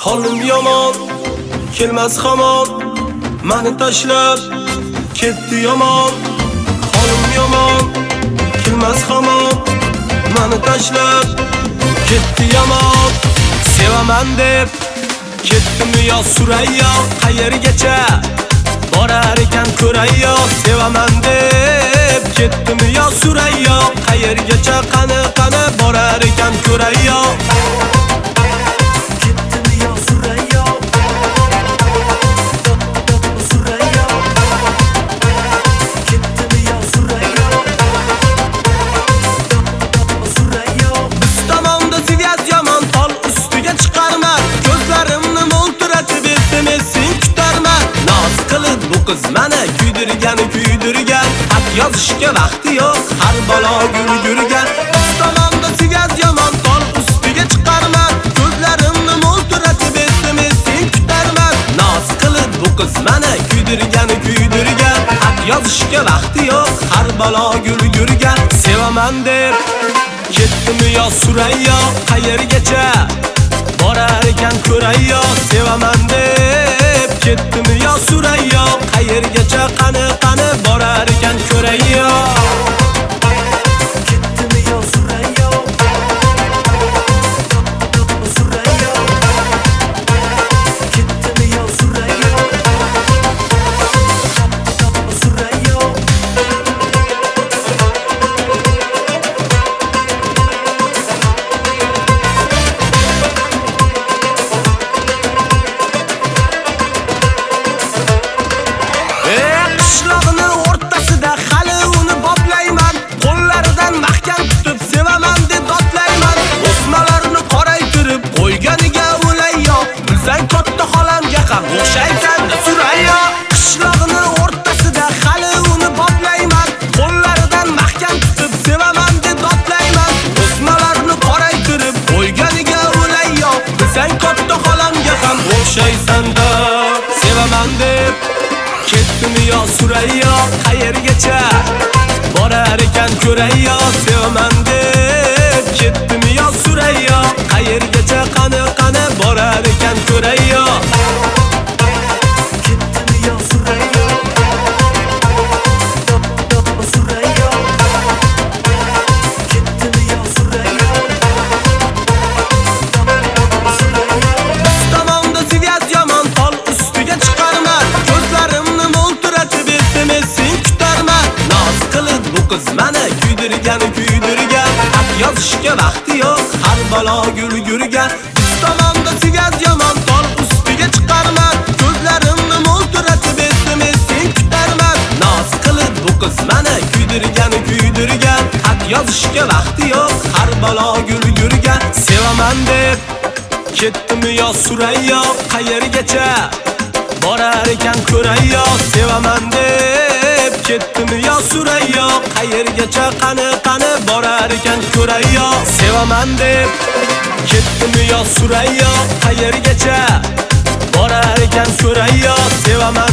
Holim yomon, kelmas hamon, meni tashlab ketdi yomon. Holim yomon, kelmas hamon, meni tashlab ketdi yomon. Sevaman deb ketdimi yo Surayyo, qayergacha borar ekan ko'rayyo. Sevaman deb ketdimi yo Surayyo, qayergacha qani borar ekan ko'rayyo. Bu qiz meni kuydirgan, xat yozishga vaqti yo'q, har balo gurgan. Biz tomonda sigaz yomon, tol ustiga chiqarman, ko'zlarimni mo'ltiratib esdim sen kutarman. Noz qilib bu qiz meni kuydirgan, xat yozishga vaqti yo'q, har balo gurgan. Sevaman deb ketdimi yo Surayyo, qayergacha borar ekan ko'rayyo. Sevaman deb ketdimi yo Surayyo, qayergacha qani borar ekan ko'rayyo. Ketdimi yo Surayyo, Surayyo, ketdimi yo Surayyo, Surayyo. Qishloqni o'rtasida hali uni boplayman, qo'llaridan mahkam tutib sevaman deb dodlayman. O'smalarni qoraytirib qo'yganiga o'layyo, bilsang katta xolamga ham o'xshaysan Surayyo. Qishloqni o'rtasida hali uni boplayman, qo'llaridan mahkam tutib sevaman deb dodlayman. O'smalarni qoraytirib qo'yganiga o'layyo, bilsang katta xolamga ham o'xshaysan da. Sevaman deb ketdimi yo Surayyo, qayergacha borar ekan ko'rayyo. Sevaman deb ketdimi yo Surayyo, qayergacha qani borar ekan ko'rayyo. Ketdimi yo Surayyo, Surayyo, ketdimi yo Surayyo, Surayyo. Biz tomonda sigaz yomon, tol ustiga chiqarman, ko'zlarimni mo'ltiratib esdim sen kutarman. Noz qilib bu qiz meni kuydirgan, xat yozishga vaqti yo'q, har balo gurgan. Biz tomonda sigaz yomon, tol ustiga chiqarman, ko'zlarimni mo'ltiratib esdim sen kutarman. Noz qilib bu qiz meni kuydirgan, xat yozishga vaqti yo'q, har balo gurgan. Sevaman deb ketdimi yo Surayyo, qayergacha borar ekan ko'rayyo. Sevaman deb ketdimi yo Surayyo, qayergacha qani borar ekan ko'rayyo. Sevaman deb ketdimi yo Surayyo, qayergacha borar ekan ko'rayyo. Sevaman